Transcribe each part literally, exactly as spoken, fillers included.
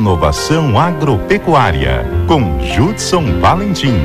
Inovação Agropecuária, com Judson Valentim.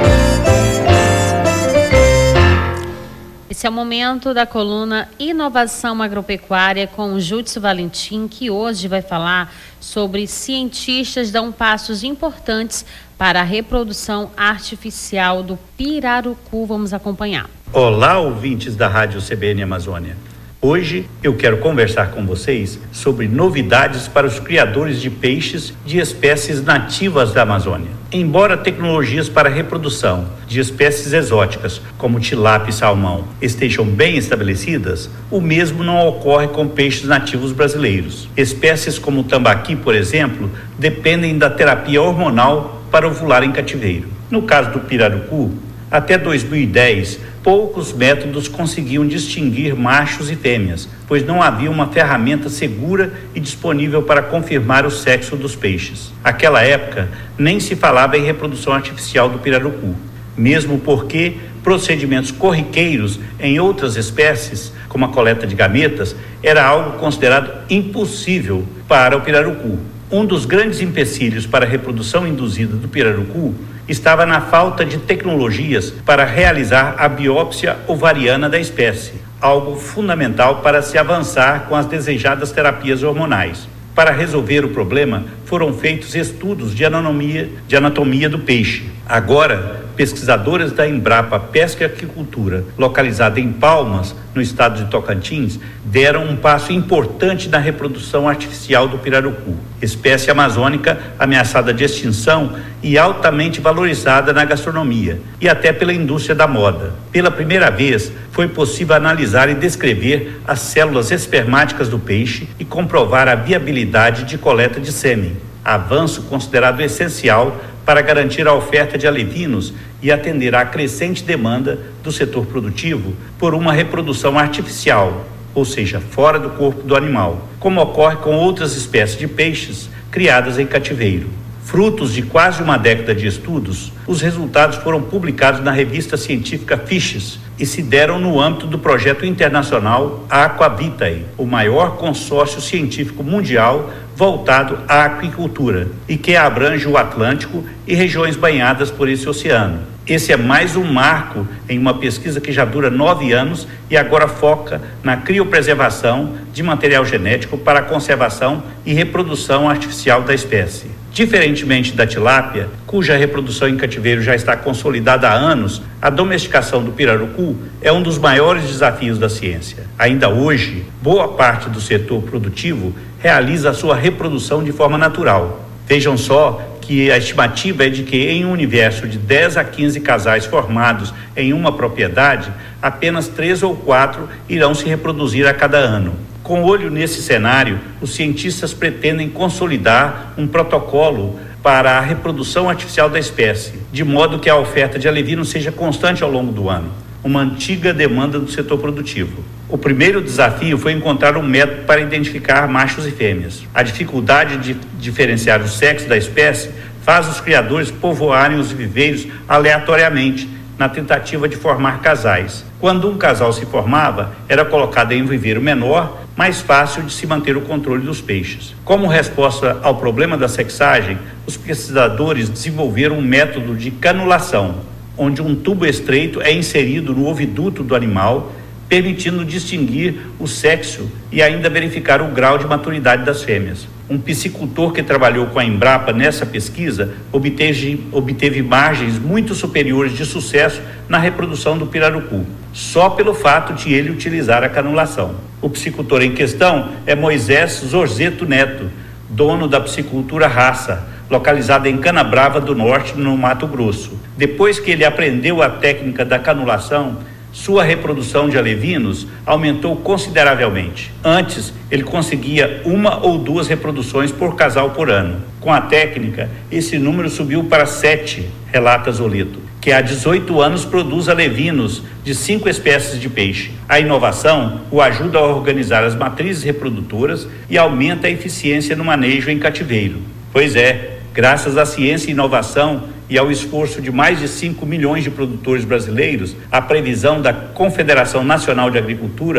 Esse é o momento da coluna Inovação Agropecuária com o Judson Valentim, que hoje vai falar sobre cientistas dão passos importantes para a reprodução artificial do pirarucu. Vamos acompanhar. Olá, ouvintes da Rádio C B N Amazônia. Hoje eu quero conversar com vocês sobre novidades para os criadores de peixes de espécies nativas da Amazônia. Embora tecnologias para a reprodução de espécies exóticas, como tilápia e salmão, estejam bem estabelecidas, o mesmo não ocorre com peixes nativos brasileiros. Espécies como o tambaqui, por exemplo, dependem da terapia hormonal para ovular em cativeiro. No caso do pirarucu, até dois mil e dez, poucos métodos conseguiam distinguir machos e fêmeas, pois não havia uma ferramenta segura e disponível para confirmar o sexo dos peixes. Naquela época, nem se falava em reprodução artificial do pirarucu, mesmo porque procedimentos corriqueiros em outras espécies, como a coleta de gametas, era algo considerado impossível para o pirarucu. Um dos grandes empecilhos para a reprodução induzida do pirarucu estava na falta de tecnologias para realizar a biópsia ovariana da espécie, algo fundamental para se avançar com as desejadas terapias hormonais. Para resolver o problema, foram feitos estudos de anatomia, de anatomia do peixe. Agora, pesquisadores da Embrapa Pesca e Aquicultura, localizada em Palmas, no estado de Tocantins, deram um passo importante na reprodução artificial do pirarucu, espécie amazônica ameaçada de extinção e altamente valorizada na gastronomia e até pela indústria da moda. Pela primeira vez, foi possível analisar e descrever as células espermáticas do peixe e comprovar a viabilidade de coleta de sêmen, avanço considerado essencial para garantir a oferta de alevinos e atender à crescente demanda do setor produtivo por uma reprodução artificial, ou seja, fora do corpo do animal, como ocorre com outras espécies de peixes criadas em cativeiro. Frutos de quase uma década de estudos, os resultados foram publicados na revista científica Fishes e se deram no âmbito do projeto internacional Aquavitae, o maior consórcio científico mundial voltado à aquicultura e que abrange o Atlântico e regiões banhadas por esse oceano. Esse é mais um marco em uma pesquisa que já dura nove anos e agora foca na criopreservação de material genético para a conservação e reprodução artificial da espécie. Diferentemente da tilápia, cuja reprodução em cativeiro já está consolidada há anos, a domesticação do pirarucu é um dos maiores desafios da ciência. Ainda hoje, boa parte do setor produtivo realiza a sua reprodução de forma natural. Vejam só que a estimativa é de que em um universo de dez a quinze casais formados em uma propriedade, apenas três ou quatro irão se reproduzir a cada ano. Com olho nesse cenário, os cientistas pretendem consolidar um protocolo para a reprodução artificial da espécie, de modo que a oferta de alevinos seja constante ao longo do ano, uma antiga demanda do setor produtivo. O primeiro desafio foi encontrar um método para identificar machos e fêmeas. A dificuldade de diferenciar o sexo da espécie faz os criadores povoarem os viveiros aleatoriamente, na tentativa de formar casais. Quando um casal se formava, era colocado em um viveiro menor, mais fácil de se manter o controle dos peixes. Como resposta ao problema da sexagem, os pesquisadores desenvolveram um método de canulação, onde um tubo estreito é inserido no oviduto do animal, permitindo distinguir o sexo e ainda verificar o grau de maturidade das fêmeas. Um piscicultor que trabalhou com a Embrapa nessa pesquisa obteve, obteve margens muito superiores de sucesso na reprodução do pirarucu, só pelo fato de ele utilizar a canulação. O piscicultor em questão é Moisés Zorzeto Neto, dono da piscicultura Raça, localizada em Canabrava do Norte, no Mato Grosso. Depois que ele aprendeu a técnica da canulação, sua reprodução de alevinos aumentou consideravelmente. Antes, ele conseguia uma ou duas reproduções por casal por ano. Com a técnica, esse número subiu para sete, relata Zoleto, que há dezoito anos produz alevinos de cinco espécies de peixe. A inovação o ajuda a organizar as matrizes reprodutoras e aumenta a eficiência no manejo em cativeiro. Pois é, graças à ciência e inovação e ao esforço de mais de cinco milhões de produtores brasileiros, a previsão da Confederação Nacional de Agricultura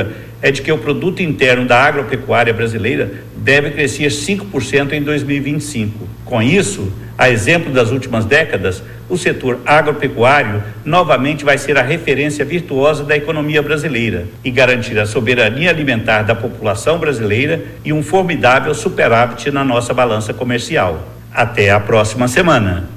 é de que o produto interno da agropecuária brasileira deve crescer cinco por cento em dois mil e vinte e cinco. Com isso, a exemplo das últimas décadas, o setor agropecuário novamente vai ser a referência virtuosa da economia brasileira e garantir a soberania alimentar da população brasileira e um formidável superávit na nossa balança comercial. Até a próxima semana.